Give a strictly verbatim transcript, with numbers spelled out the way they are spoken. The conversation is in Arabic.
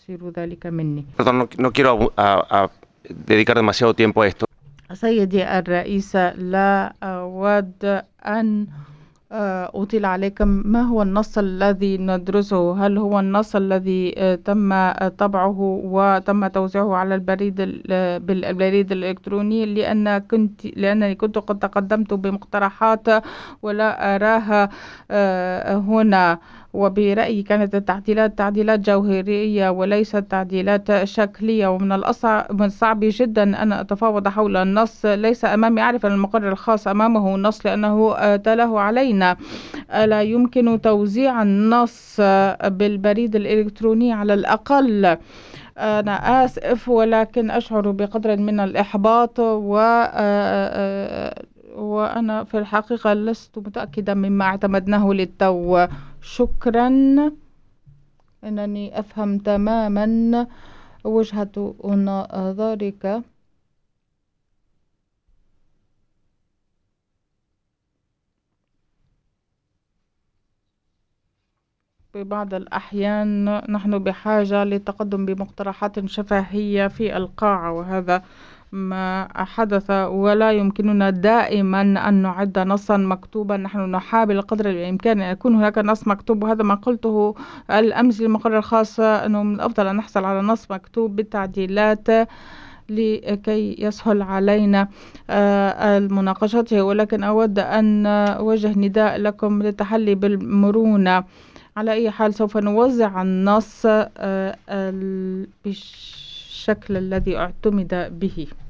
يستفسر ذلك مني. Perdón, no, no quiero abu- a- a dedicar demasiado tiempo a esto. سيدي الرئيس، لا أود أن آه، أطيل عليكم. ما هو النص الذي ندرسه؟ هل هو النص الذي آه، تم آه، طبعه وتم توزيعه على البريد ال- آه، بالبريد الإلكتروني؟ لأن كنت لأنني كنت قد تقدمت بمقترحات ولا أراها آه، هنا، وبرأيي كانت التعديلات تعديلات جوهرية وليست تعديلات شكلية، ومن الأصعب من الصعب جدا أن أتفاوض حول النص ليس أمامي. أعرف أن المقرر الخاص أمامه نص لأنه آه، تلاه علينا. ألا يمكن توزيع النص آه، بالبريد الإلكتروني على الأقل؟ أنا آسف، ولكن أشعر بقدر من الإحباط، و آه، آه، وأنا في الحقيقة لست متأكدة مما اعتمدناه للتو. شكرا. إنني أفهم تماما وجهة نظرك. في بعض الأحيان نحن بحاجة للتقدم بمقترحات شفهية في القاعة، وهذا ما حدث، ولا يمكننا دائما أن نعد نصا مكتوبا. نحن نحاول قدر الإمكان أن يكون هناك نص مكتوب، وهذا ما قلته الأمس للمقرر الخاص، أنه من الأفضل أن نحصل على نص مكتوب بالتعديلات لكي يسهل علينا آه، المناقشته. ولكن أود أن أوجه نداء لكم للتحلي بالمرونة. على أي حال سوف نوزع النص آه، ال- بالشكل الذي اعتمد به.